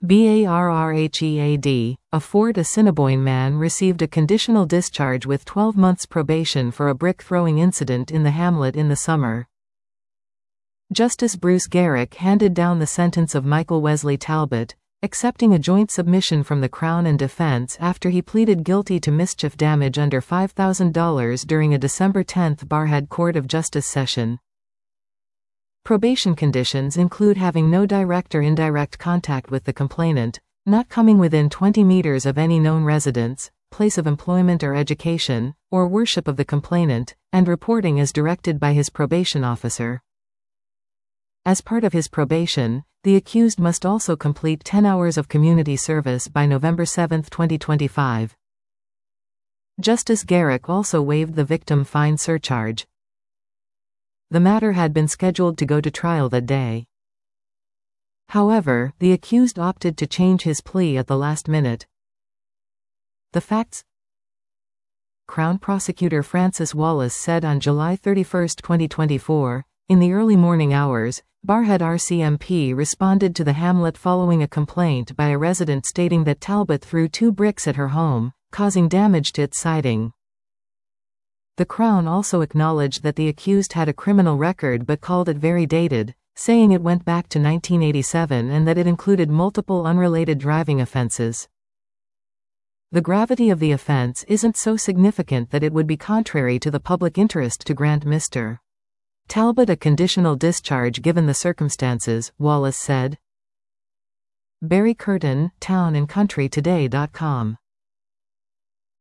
BARRHEAD, a Fort Assiniboine man received a conditional discharge with 12 months probation for a brick-throwing incident in the hamlet in the summer. Justice Bruce Garrick handed down the sentence of Michael Wesley Talbot, accepting a joint submission from the Crown and defense after he pleaded guilty to mischief damage under $5,000 during a December 10 Barrhead Court of Justice session. Probation conditions include having no direct or indirect contact with the complainant, not coming within 20 meters of any known residence, place of employment or education, or worship of the complainant, and reporting as directed by his probation officer. As part of his probation, the accused must also complete 10 hours of community service by November 7, 2025. Justice Garrick also waived the victim fine surcharge. The matter had been scheduled to go to trial that day. However, the accused opted to change his plea at the last minute. The facts: Crown Prosecutor Francis Wallace said on July 31, 2024, in the early morning hours, Barrhead RCMP responded to the hamlet following a complaint by a resident stating that Talbot threw 2 bricks at her home, causing damage to its siding. The Crown also acknowledged that the accused had a criminal record but called it very dated, saying it went back to 1987 and that it included multiple unrelated driving offenses. The gravity of the offense isn't so significant that it would be contrary to the public interest to grant Mr. Talbot a conditional discharge given the circumstances, Wallace said. Barry Curtin, townandcountrytoday.com